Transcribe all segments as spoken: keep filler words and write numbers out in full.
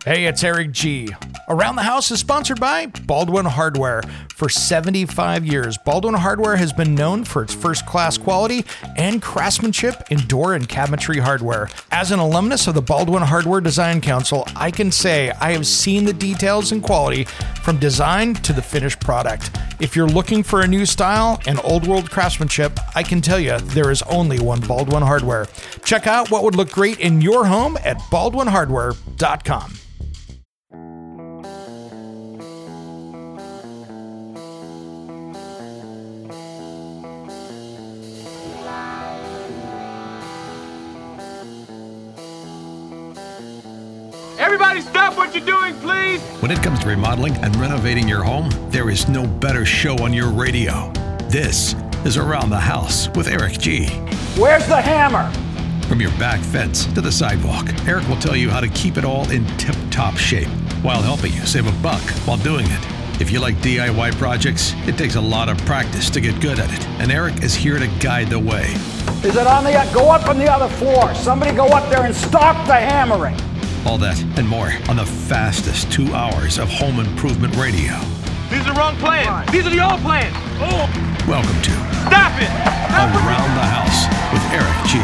Hey, it's Eric G. Around the House is sponsored by Baldwin Hardware. For seventy-five years, Baldwin Hardware has been known for its first-class quality and craftsmanship in door and cabinetry hardware. As an alumnus of the Baldwin Hardware Design Council, I can say I have seen the details and quality from design to the finished product. If you're looking for a new style and old-world craftsmanship, I can tell you there is only one Baldwin Hardware. Check out what would look great in your home at baldwin hardware dot com. Everybody stop what you're doing, please! When it comes to remodeling and renovating your home, there is no better show on your radio. This is Around the House with Eric G. Where's the hammer? From your back fence to the sidewalk, Eric will tell you how to keep it all in tip-top shape while helping you save a buck while doing it. If you like D I Y projects, it takes a lot of practice to get good at it, and Eric is here to guide the way. Is it on the, go up on the other floor. Somebody go up there and stop the hammering. All that and more on the fastest two hours of home improvement radio. These are the wrong plans. These are the old plans. Oh! Welcome to Stop it! Stop Around the House with Eric G.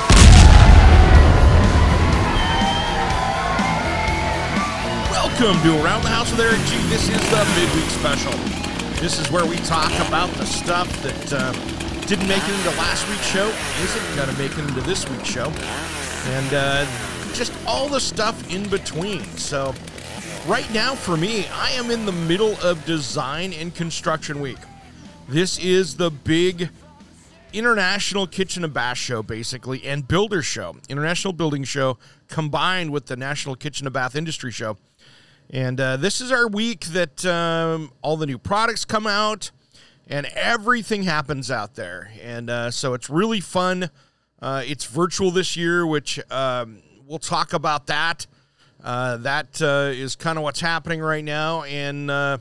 Welcome to Around the House with Eric G. This is the midweek special. This is where we talk about the stuff that uh, didn't make it into last week's show, isn't going to make it into this week's show, and uh, just all the stuff in between. So right now for me, I am in the middle of design and construction week. This is the big International Kitchen and Bath Show, basically, and Builder Show. International Building Show combined with the National Kitchen and Bath Industry Show. And uh, this is our week that um, all the new products come out and everything happens out there. And uh, so it's really fun. Uh, it's virtual this year, which um, we'll talk about that. Uh, that uh, is kind of what's happening right now. And uh,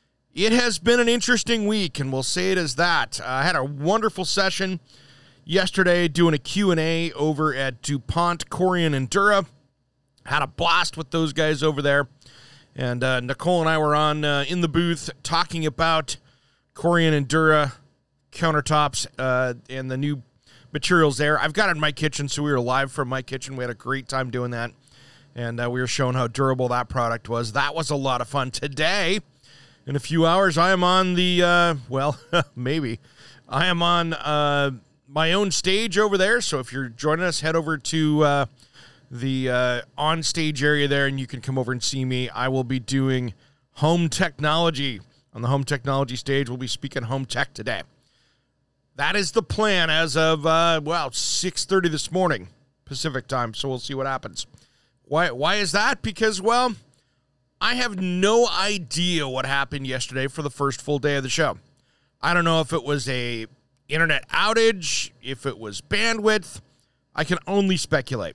it has been an interesting week, and we'll say it as that. Uh, I had a wonderful session yesterday doing a Q and A over at DuPont, Corian, and Dura. Had a blast with those guys over there. And uh, Nicole and I were on uh, in the booth talking about Corian and Dura countertops uh, and the new materials there. I've got it in my kitchen, so we were live from my kitchen. We had a great time doing that, and uh, we were showing how durable that product was. That was a lot of fun. Today, in a few hours, I am on the, uh, well, maybe, I am on uh, my own stage over there, so if you're joining us, head over to uh, the uh, on-stage area there, and you can come over and see me. I will be doing home technology. On the home technology stage, we'll be speaking home tech today. That is the plan as of, uh, well, six thirty this morning, Pacific time, so we'll see what happens. Why Why is that? Because, well, I have no idea what happened yesterday for the first full day of the show. I don't know if it was a internet outage, if it was bandwidth. I can only speculate.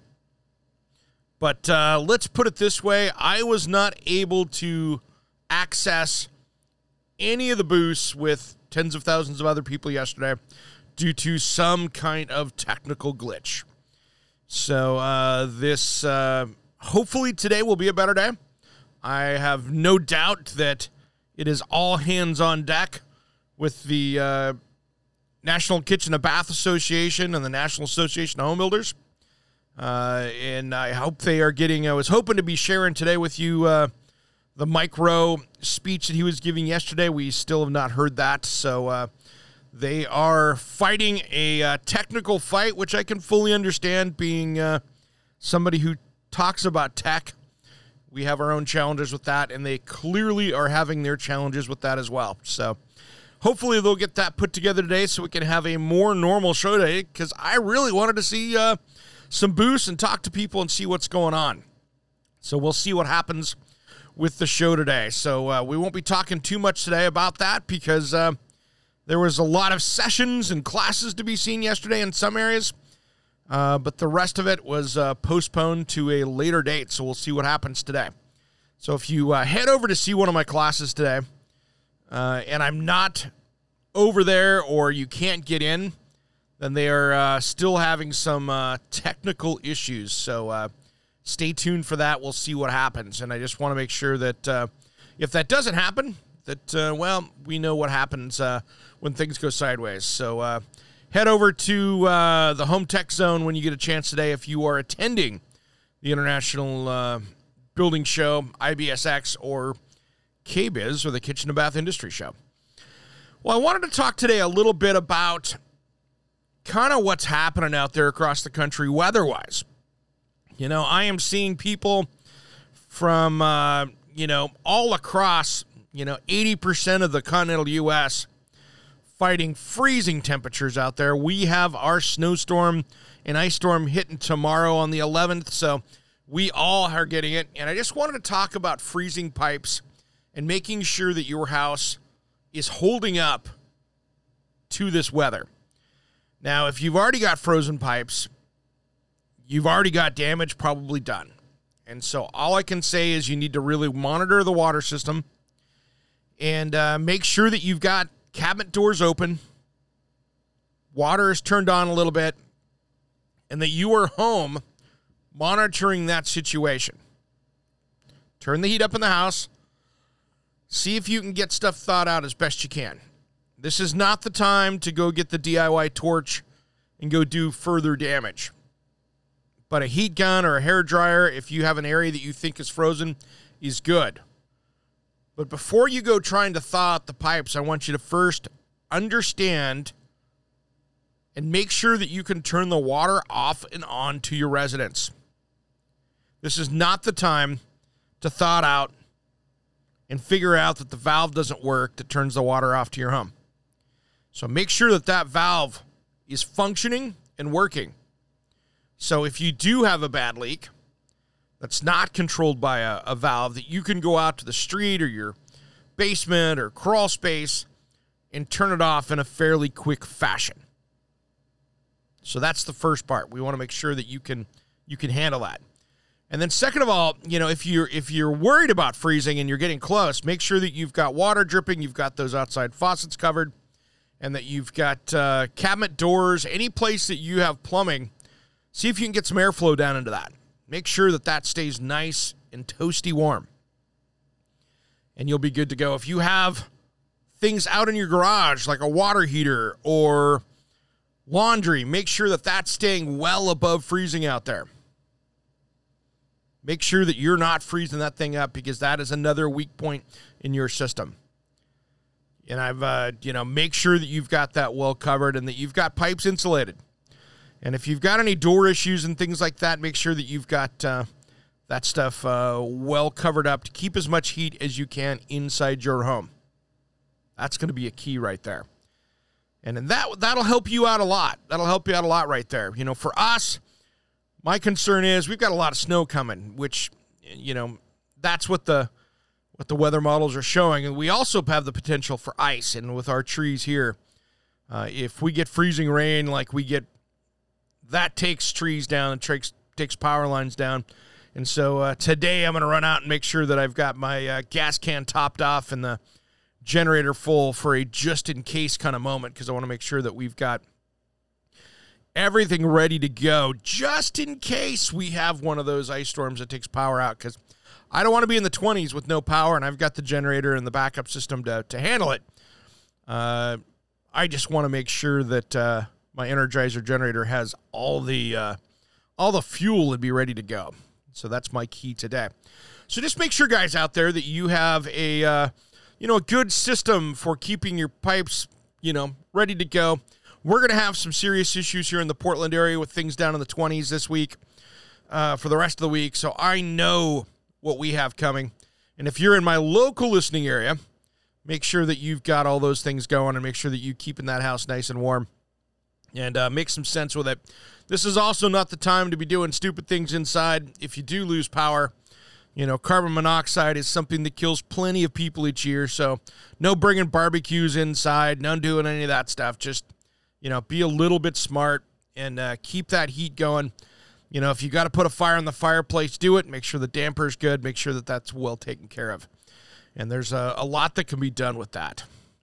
But uh, let's put it this way. I was not able to access any of the booths with tens of thousands of other people yesterday due to some kind of technical glitch. So uh, this, uh, hopefully today will be a better day. I have no doubt that it is all hands on deck with the uh, National Kitchen and Bath Association and the National Association of Home Builders. Uh, and I hope they are getting, I was hoping to be sharing today with you uh, the Mike Rowe speech that he was giving yesterday. We still have not heard that. So uh, they are fighting a uh, technical fight, which I can fully understand, being uh, somebody who talks about tech. We have our own challenges with that, and they clearly are having their challenges with that as well. So hopefully they'll get that put together today so we can have a more normal show today, because I really wanted to see uh, some booths and talk to people and see what's going on. So we'll see what happens with the show today. So uh, we won't be talking too much today about that because uh, there was a lot of sessions and classes to be seen yesterday in some areas, uh, but the rest of it was uh, postponed to a later date. So we'll see what happens today. So if you uh, head over to see one of my classes today, uh, and I'm not over there or you can't get in, then they are uh, still having some uh, technical issues. So uh, stay tuned for that. We'll see what happens. And I just want to make sure that uh, if that doesn't happen, that, uh, well, we know what happens uh, when things go sideways. So uh, head over to uh, the Home Tech Zone when you get a chance today if you are attending the International uh, Building Show, I B S X, or K B I Z, or the Kitchen and Bath Industry Show. Well, I wanted to talk today a little bit about kind of what's happening out there across the country weather-wise. You know, I am seeing people from, uh, you know, all across, you know, eighty percent of the continental U S fighting freezing temperatures out there. We have our snowstorm and ice storm hitting tomorrow on the eleventh, so we all are getting it. And I just wanted to talk about freezing pipes and making sure that your house is holding up to this weather. Now, if you've already got frozen pipes, you've already got damage probably done. And so all I can say is you need to really monitor the water system and uh, make sure that you've got cabinet doors open, water is turned on a little bit, and that you are home monitoring that situation. Turn the heat up in the house. See if you can get stuff thawed out as best you can. This is not the time to go get the D I Y torch and go do further damage. But a heat gun or a hair dryer, if you have an area that you think is frozen, is good. But before you go trying to thaw out the pipes, I want you to first understand and make sure that you can turn the water off and on to your residence. This is not the time to thaw it out and figure out that the valve doesn't work that turns the water off to your home. So make sure that that valve is functioning and working. So if you do have a bad leak that's not controlled by a, a valve, that you can go out to the street or your basement or crawl space and turn it off in a fairly quick fashion. So that's the first part. We want to make sure that you can you can handle that. And then second of all, you know, if you're if you're worried about freezing and you're getting close, make sure that you've got water dripping, you've got those outside faucets covered, and that you've got uh, cabinet doors, any place that you have plumbing. See if you can get some airflow down into that. Make sure that that stays nice and toasty warm. And you'll be good to go. If you have things out in your garage, like a water heater or laundry, make sure that that's staying well above freezing out there. Make sure that you're not freezing that thing up, because that is another weak point in your system. And I've, uh, you know, make sure that you've got that well covered and that you've got pipes insulated. And if you've got any door issues and things like that, make sure that you've got uh, that stuff uh, well covered up to keep as much heat as you can inside your home. That's going to be a key right there. And then that, that'll help you out a lot. That'll help you out a lot right there. You know, for us, my concern is we've got a lot of snow coming, which, you know, that's what the what the weather models are showing. And we also have the potential for ice. And with our trees here, uh, if we get freezing rain like we get, that takes trees down and takes, takes power lines down. And so uh, today I'm going to run out and make sure that I've got my uh, gas can topped off and the generator full for a just-in-case kind of moment, because I want to make sure that we've got everything ready to go just in case we have one of those ice storms that takes power out, because I don't want to be in the twenties with no power, and I've got the generator and the backup system to, to handle it. Uh, I just want to make sure that uh, my Energizer generator has all the uh, all the fuel and be ready to go. So that's my key today. So just make sure, guys out there, that you have a uh, you know a good system for keeping your pipes you know ready to go. We're going to have some serious issues here in the Portland area with things down in the twenties this week uh, for the rest of the week. So I know what we have coming. And if you're in my local listening area, make sure that you've got all those things going and make sure that you're keeping that house nice and warm and uh, make some sense with it. This is also not the time to be doing stupid things inside. If you do lose power, you know, carbon monoxide is something that kills plenty of people each year. So no bringing barbecues inside, none doing any of that stuff. Just, you know, be a little bit smart and uh, keep that heat going. You know, if you got to put a fire in the fireplace, do it. Make sure the damper's good. Make sure that that's well taken care of. And there's a, a lot that can be done with that.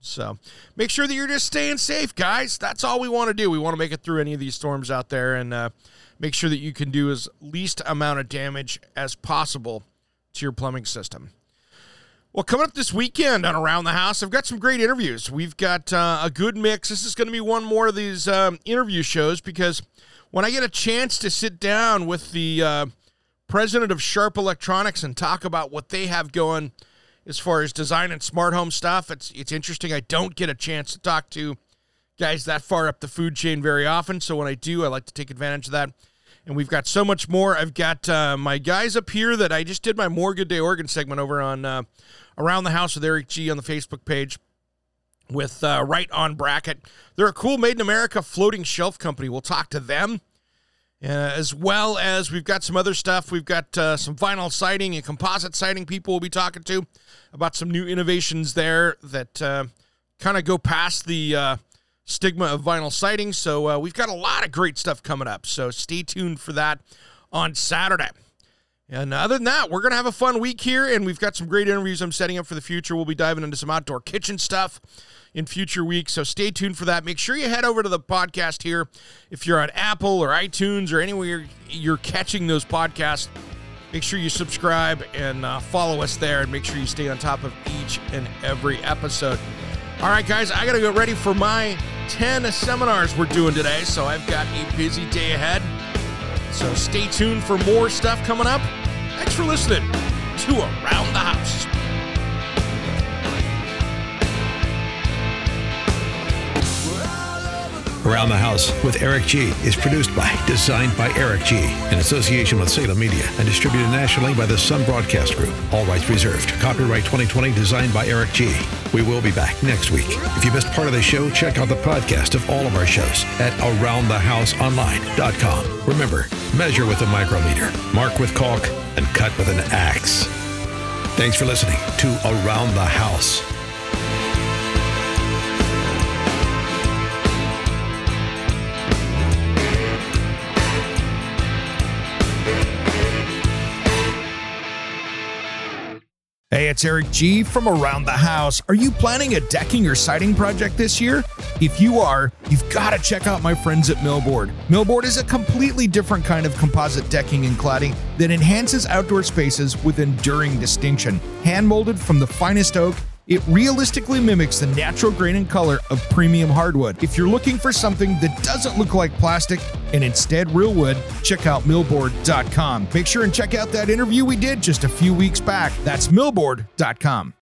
So make sure that you're just staying safe, guys. That's all we want to do. We want to make it through any of these storms out there and uh, make sure that you can do as least amount of damage as possible to your plumbing system. Well, coming up this weekend on Around the House, I've got some great interviews. We've got uh, a good mix. This is going to be one more of these um, interview shows because when I get a chance to sit down with the uh, president of Sharp Electronics and talk about what they have going as far as design and smart home stuff, it's it's interesting. I don't get a chance to talk to guys that far up the food chain very often, so when I do, I like to take advantage of that. And we've got so much more. I've got uh, my guys up here that I just did my More Good Day Oregon segment over on uh, Around the House with Eric G on the Facebook page with uh, Right On Bracket. They're a cool Made in America floating shelf company. We'll talk to them. Uh, as well as we've got some other stuff. We've got uh, some vinyl siding and composite siding people we'll be talking to about some new innovations there that uh, kind of go past the uh, stigma of vinyl siding. So uh, we've got a lot of great stuff coming up. So stay tuned for that on Saturday. And other than that, we're going to have a fun week here, and we've got some great interviews I'm setting up for the future. We'll be diving into some outdoor kitchen stuff in future weeks, so stay tuned for that. Make sure you head over to the podcast here. If you're on Apple or iTunes or anywhere you're catching those podcasts, make sure you subscribe and uh, follow us there, and make sure you stay on top of each and every episode. All right, guys, I got to get ready for my ten seminars we're doing today, so I've got a busy day ahead. So stay tuned for more stuff coming up. Thanks for listening to Around the House. Around the House with Eric G is produced by, designed by Eric G, in association with Salem Media, and distributed nationally by the Sun Broadcast Group. All rights reserved. Copyright twenty twenty, designed by Eric G. We will be back next week. If you missed part of the show, check out the podcast of all of our shows at around the house online dot com. Remember, measure with a micrometer, mark with caulk, and cut with an axe. Thanks for listening to Around the House. Hey, it's Eric G from Around the House. Are you planning a decking or siding project this year? If you are, you've got to check out my friends at Millboard. Millboard is a completely different kind of composite decking and cladding that enhances outdoor spaces with enduring distinction. Hand-molded from the finest oak, it realistically mimics the natural grain and color of premium hardwood. If you're looking for something that doesn't look like plastic and instead real wood, check out millboard dot com. Make sure and check out that interview we did just a few weeks back. That's millboard dot com.